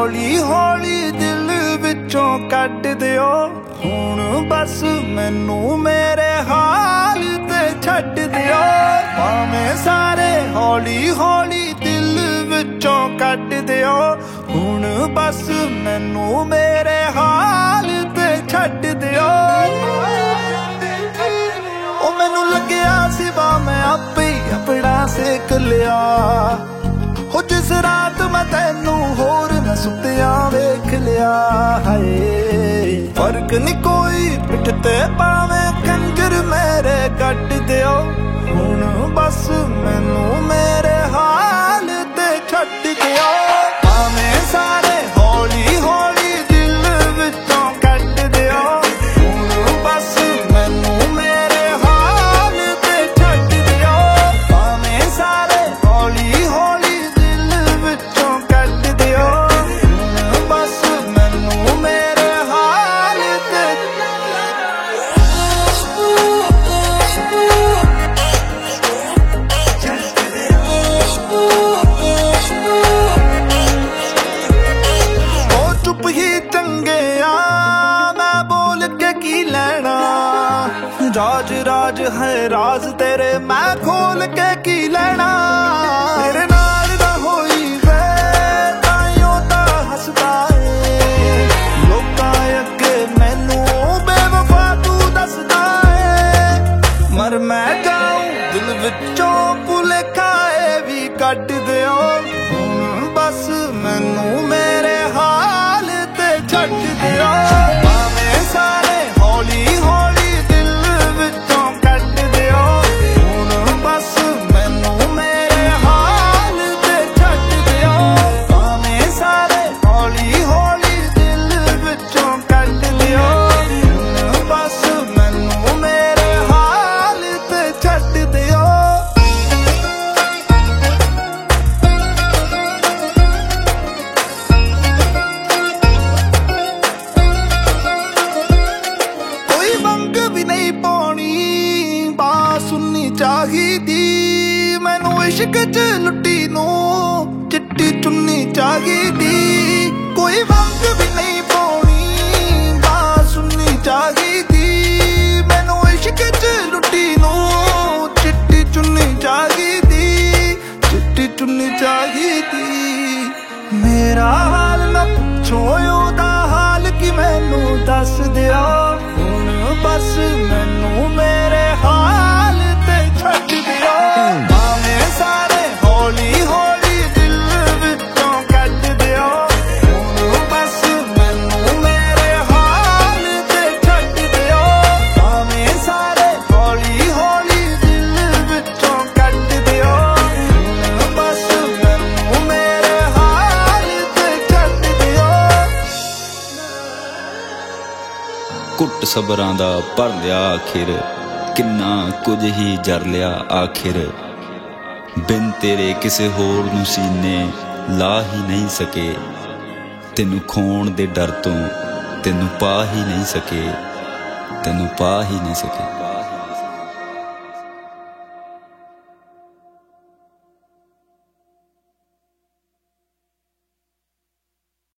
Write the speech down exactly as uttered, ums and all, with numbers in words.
हौली हौली दिल विचों कट दिओ हुण बस मैनू मेरे हाल ते छड्ड दिओ। भावें सारे हौली हौली दिल विचों कट दिओ हुण बस मैनू मेरे हाल ते छड्ड दिओ। ओ मैनू लग्या सिवा मैं आपे अपना सेक लिया हो जिस रात मैं तैनू होर न सुत्या वेख लिया। हाय फर्क नी कोई पिठ ते पावे कंजर मेरे कट दिओ हुण बस मैनू मेरे हाल ते छड्ड दिओ। भावें सारे हौली हौली दिल विचों कट दिओ हुण बस मैनू मेरे हाल ते छड्ड दिओ। भावें सारे हौली हौली दिल विचों कट दिओ हुण बस मैनू मेरे हाल ते चुप ही चंगे आ मैं बोल के की लेना राज राज है राज तेरे मैं खोल के की लेना। तेरे नाल दा होई वे ताइयों ता हसदा ए लोकां अगे मैनू बेवफा तू दसदा ए। मर मैं जाऊं दिल विचों भुलेखा ए भी कट दिओ हुण बस मैनू मेरे हाल ते छड्ड दिओ। भावें सारे हौली हौली दिल विचों कट दिओ हुण बस मैनू मेरे हाल ते छड्ड दिओ। भावें सारे हौली हौली दिल विचों कट दिओ हुण बस मैनू मेरे हाल ते छड्ड दिओ। चाहिदी मैनू इश्क च लुटी नू चिट्टी चुन्नी चाहिदी कोई वंग भी नहीं पाउणी बात सुननी चाहिदी। मैनू इश्क च लुटी नू चिट्टी चुन्नी चाहिदी चिट्टी चुन्नी चाहिदी। मेरा हाल ना पुछो ओदा हाल कि मैनू दस दिओ हुण बस मैनू मेरे हाल ते छड्ड दिओ। भावें सारे हौली हौली दिल विचों कट दिओ हुण बस मैनू मेरे हाल ते छड्ड दिओ। भावें सारे हौली हौली दिल विचों कट दिओ हुण बस मैनू मेरे हाल ते छड्ड दिओ। घुट सबरां दा भर लिया आखिर किन्ना कुछ ही जर लिया आखिर बिन तेरे किसे होर नूं सीने ला ही नहीं सके। तेनू खोण दे डर तों तेनू पा ही नहीं सके तेनू पा ही नहीं सके।